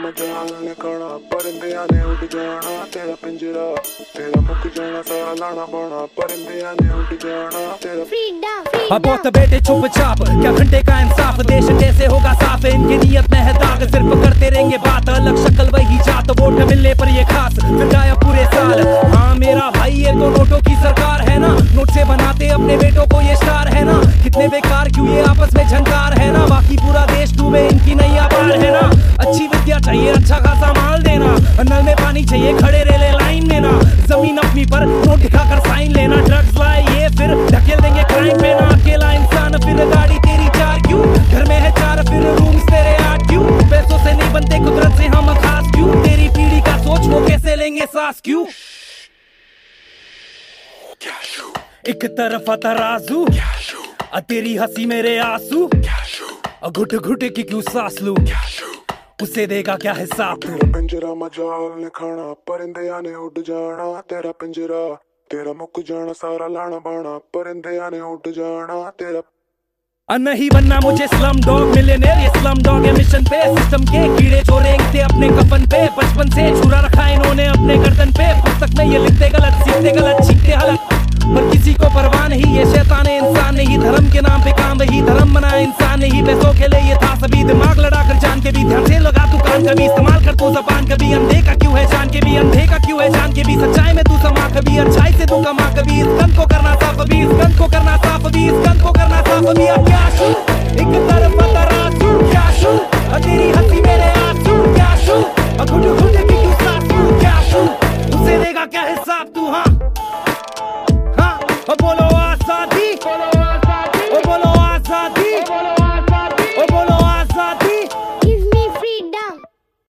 मजाल निकालना, परिंदिया ने उड़ जाना तेरा पिंजरा, तेरा मुक जाना सारा लाना बाना, परिंदिया ने उड़ जाना तेरा। अब बहुत बेटे चुपचाप, क्या घंटे का इंसाफ, देश कैसे होगा साफ, इनकी नीयत में है दाग, सिर्फ करते रहेंगे बात, अलग शक्ल वही जात, वोट मिलने पर ये खास, फिर गायब पूरे साल। हाँ मेरा भाई ये तो नोटों की सरकार है ना, नोट से बनाते अपने बेटों को ये स्टार है ना, कितने बेकार क्यों ये आपस में झंकार है ना, बाकी पूरा देश डूबे इनकी नैया पार है ना। अच्छी विद्या चाहिए, अच्छा खासा माल देना, नल में पानी चाहिए, खड़े रेले लाइन में ना, जमीन अपनी पर नोट दिखाकर साइन लेना, ड्रग्स लाए ये फिर ढकेल देंगे क्राइम पे ना, अकेला इंसान फिर गाड़ी तेरी चार क्यों, घर में है चार फिर रूम्स तेरे 8 क्यों, पैसों से नहीं बनते कुदरत से हम खास क्यों, तेरी पीढ़ी का सोच वो कैसे लेंगे सांस क्यों। एक तरफ तराजू, तेरी हंसी मेरे आंसू, घुट घुट की क्यों सांस लूं, उसे देगा क्या हिसाब तू। तेरा पिंजरा मजाल ने खाना, परिंदिया ने उड़ जाना तेरा पिंजरा, तेरा मुक जाना सारा लाना बाना, परिंदिया ने उड़ जाना तेरा। नहीं बनना मुझे स्लम डॉग मिलियनेयर, ये स्लम डॉग है मिशन पे, सिस्टम के कीड़े जो रेंगते अपने कफन पे, बचपन से छुरा रखा इन्होंने अपने गर्दन पे, पुस्तक में ये लिखते गलत सीखते गलत सीखते हलक, पर किसी को परवाह नहीं, ये शैतान है इंसान नहीं, धर्म के नाम पे काम वही धर्म बनाया इंसान नहीं, पैसों के लिए ये था सभी, दिमाग लड़ा कर जान के भी, ध्यान से लगा तू कान कभी, इस्तेमाल कर तू जबान कभी, अंधे का क्यों है जान के भी, अंधे का क्यों है जान के भी, सच्चाई में तू समा कभी, अच्छाई से तू कमा कभी, इस गन को करना साफ अभी, इस गन को करना साफ अभी, इस गन को करना साफ अभी। अब क्या शू, एक तरफ तराजू क्या शू, तेरी हंसी मेरे आंसू क्या शू, घुट घुट की क्यों सांस लूं क्या शू, उसे देगा क्या हिसाब तू। हाँ हाँ बोलो।